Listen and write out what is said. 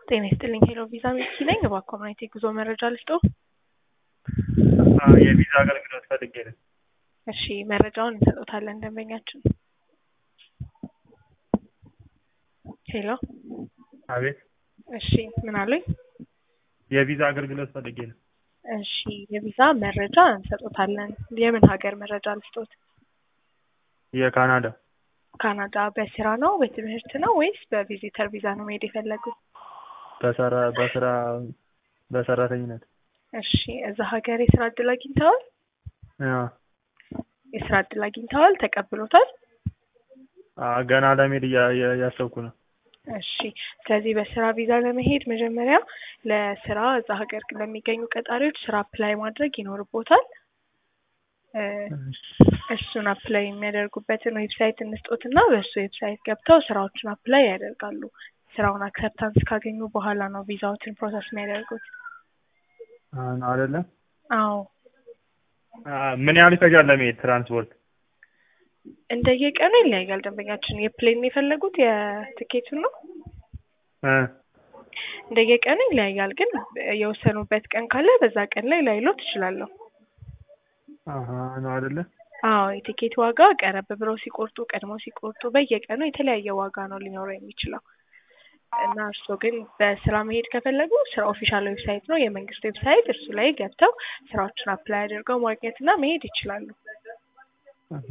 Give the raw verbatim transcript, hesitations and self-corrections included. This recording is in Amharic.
ጤና ይስጥልኝ ሄሎ ቪዛ ሚልኪ ነኝ። በኮሚኒቲ ጉዞ መረጃ ልስጦ? የቪዛ አገልግሎት ፈልጌ ነው። እሺ መረጃውን እንሰጣለን ደንበኛችን። ሄሎ አቤት። እሺ ምን አሉኝ? የቪዛ አገልግሎት ፈልጌ ነው። እሺ የቪዛ መረጃ እንሰጣለን። የምን ሀገር መረጃ ልስጦት? የካናዳ። ካናዳ በስራ ነው በትምህርት ነው ወይስ በቪዚተር ቪዛ ነው መሄድ የፈለጉት? በስራ በስራ በሰራተኝነት። እሺ እዛ ሀገር የስራ እድል አግኝተዋል? አዎ። የስራ እድል አግኝተዋል? ተቀብሎታል? አዎ ገና ለመሄድ እያሰብኩ ነው። እሺ ስለዚህ በስራ ቪዛ ለመሄድ መጀመሪያ ለስራ እዛ ሀገር ለሚገኙ ቀጣሪዎች ስራ አፕላይ ማድረግ ይኖርቦታል። እሱን አፕላይ የሚያደርጉበትን ዌብሳይት እንስጦትና በሱ ዌብሳይት ገብተው ስራዎችን አፕላይ ያደርጋሉ። ስራውን አክሰፕታንስ ካገኙ በኋላ ነው ቪዛዎችን ፕሮሰስ የሚያደርጉት። አዎ አይደለ? አዎ። ምን ያህል ይፈጃል ለመሄድ ትራንስፖርት? እንደየቀኑ ይለያያል ደንበኛችን። የፕሌን የፈለጉት የትኬቱን ነው? እ እንደየቀኑ ይለያያል ግን የወሰኑበት ቀን ካለ በዛ ቀን ላይ ላይሎት ይችላልው። አሃ ነው አይደለ? አዎ የቲኬት ዋጋ ቀረብ ብለው ሲቆርጡ ቀድሞ ሲቆርጡ በየቀኑ የተለያየ ዋጋ ነው ሊኖረው የሚችለው። እና እርሶ ግን በስራ መሄድ ከፈለጉ ስራ ኦፊሻል ዌብሳይት ነው የመንግስት ዌብሳይት፣ እሱ ላይ ገብተው ስራዎችን አፕላይ አድርገው ማግኘትና መሄድ ይችላሉ።